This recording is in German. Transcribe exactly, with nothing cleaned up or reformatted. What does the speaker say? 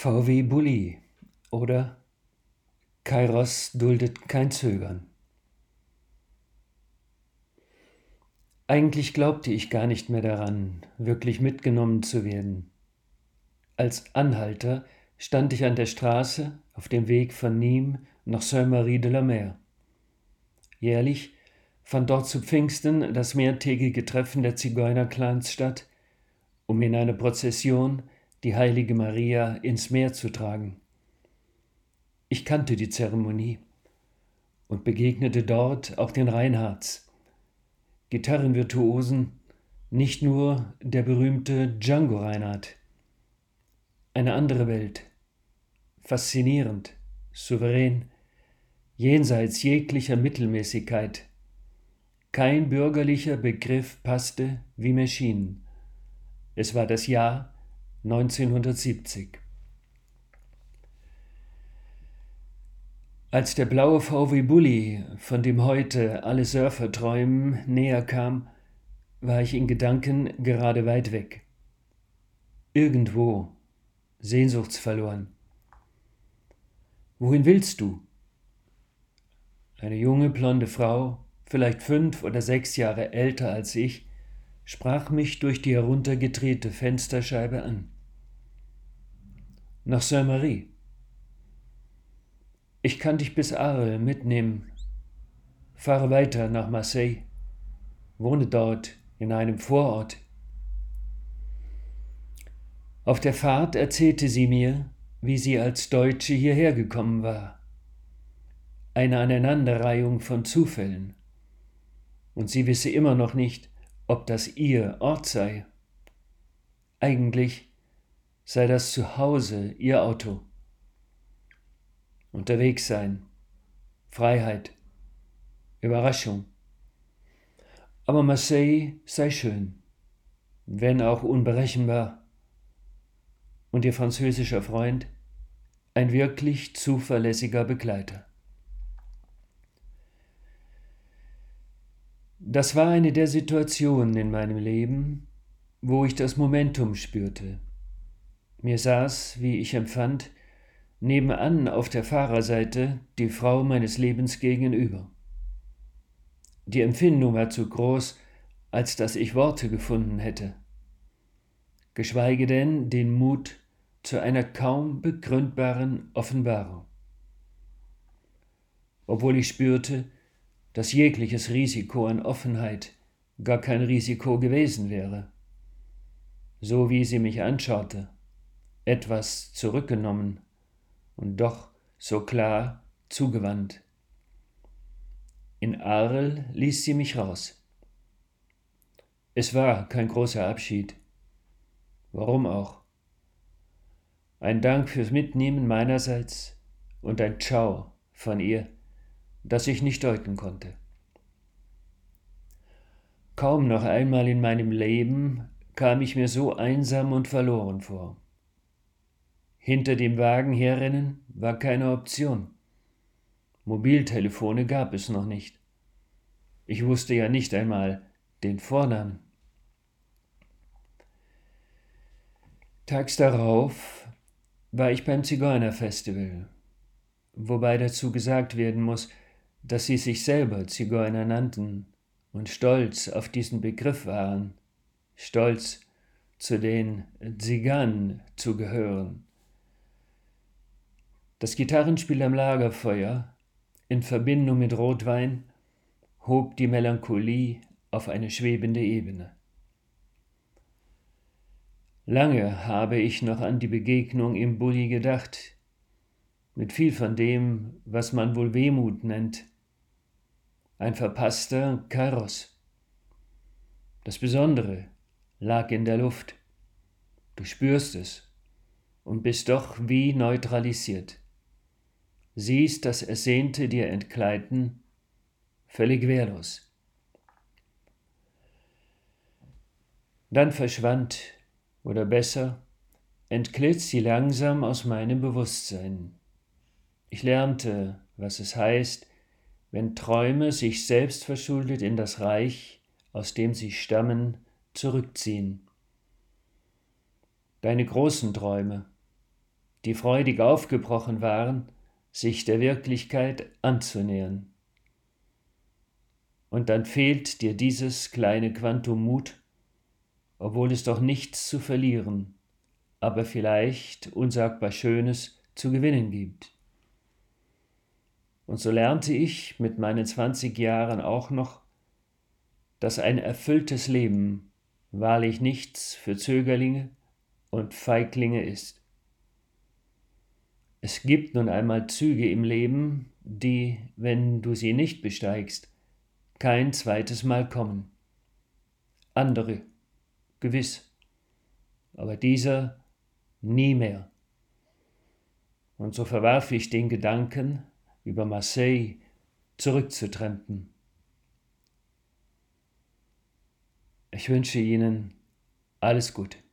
V W Bulli oder Kairos duldet kein Zögern. Eigentlich glaubte ich gar nicht mehr daran, wirklich mitgenommen zu werden. Als Anhalter stand ich an der Straße auf dem Weg von Nîmes nach Saint-Marie-de-la-Mer. Jährlich fand dort zu Pfingsten das mehrtägige Treffen der Zigeunerclans statt, um in einer Prozession die heilige Maria ins Meer zu tragen. Ich kannte die Zeremonie und begegnete dort auch den Reinhardts, Gitarrenvirtuosen, nicht nur der berühmte Django Reinhardt. Eine andere Welt, faszinierend, souverän, jenseits jeglicher Mittelmäßigkeit. Kein bürgerlicher Begriff passte, wie mir schien. Es war das Jahr neunzehnhundertsiebzig. Als der blaue V W Bulli, von dem heute alle Surfer träumen, näher kam, war ich in Gedanken gerade weit weg. Irgendwo, sehnsuchtsverloren. Wohin willst du? Eine junge, blonde Frau, vielleicht fünf oder sechs Jahre älter als ich, sprach mich durch die heruntergedrehte Fensterscheibe an. Nach Saint-Marie. Ich kann dich bis Arles mitnehmen. Fahre weiter nach Marseille. Wohne dort in einem Vorort. Auf der Fahrt erzählte sie mir, wie sie als Deutsche hierher gekommen war. Eine Aneinanderreihung von Zufällen. Und sie wisse immer noch nicht, ob das ihr Ort sei. Eigentlich sei das Zuhause ihr Auto. Unterwegs sein, Freiheit, Überraschung. Aber Marseille sei schön, wenn auch unberechenbar. Und ihr französischer Freund, ein wirklich zuverlässiger Begleiter. Das war eine der Situationen in meinem Leben, wo ich das Momentum spürte. Mir saß, wie ich empfand, nebenan auf der Fahrerseite die Frau meines Lebens gegenüber. Die Empfindung war zu groß, als dass ich Worte gefunden hätte. Geschweige denn den Mut zu einer kaum begründbaren Offenbarung. Obwohl ich spürte, dass jegliches Risiko an Offenheit gar kein Risiko gewesen wäre. So wie sie mich anschaute, etwas zurückgenommen und doch so klar zugewandt. In Arles ließ sie mich raus. Es war kein großer Abschied. Warum auch? Ein Dank fürs Mitnehmen meinerseits und ein Ciao von ihr, das ich nicht deuten konnte. Kaum noch einmal in meinem Leben kam ich mir so einsam und verloren vor. Hinter dem Wagen herrennen war keine Option. Mobiltelefone gab es noch nicht. Ich wusste ja nicht einmal den Vornamen. Tags darauf war ich beim Zigeunerfestival, wobei dazu gesagt werden muss, dass sie sich selber Zigeuner nannten und stolz auf diesen Begriff waren, stolz zu den Tziganen zu gehören. Das Gitarrenspiel am Lagerfeuer in Verbindung mit Rotwein hob die Melancholie auf eine schwebende Ebene. Lange habe ich noch an die Begegnung im Bulli gedacht, mit viel von dem, was man wohl Wehmut nennt. Ein verpasster Kairos. Das Besondere lag in der Luft. Du spürst es und bist doch wie neutralisiert. Siehst das Ersehnte dir entgleiten, völlig wehrlos. Dann verschwand, oder besser, entglitt sie langsam aus meinem Bewusstsein. Ich lernte, was es heißt, wenn Träume sich selbst verschuldet in das Reich, aus dem sie stammen, zurückziehen. Deine großen Träume, die freudig aufgebrochen waren, sich der Wirklichkeit anzunähern. Und dann fehlt dir dieses kleine Quantum Mut, obwohl es doch nichts zu verlieren, aber vielleicht unsagbar Schönes zu gewinnen gibt. Und so lernte ich mit meinen zwanzig Jahren auch noch, dass ein erfülltes Leben wahrlich nichts für Zögerlinge und Feiglinge ist. Es gibt nun einmal Züge im Leben, die, wenn du sie nicht besteigst, kein zweites Mal kommen. Andere, gewiss, aber dieser nie mehr. Und so verwarf ich den Gedanken, über Marseille zurückzutrampen. Ich wünsche Ihnen alles Gute.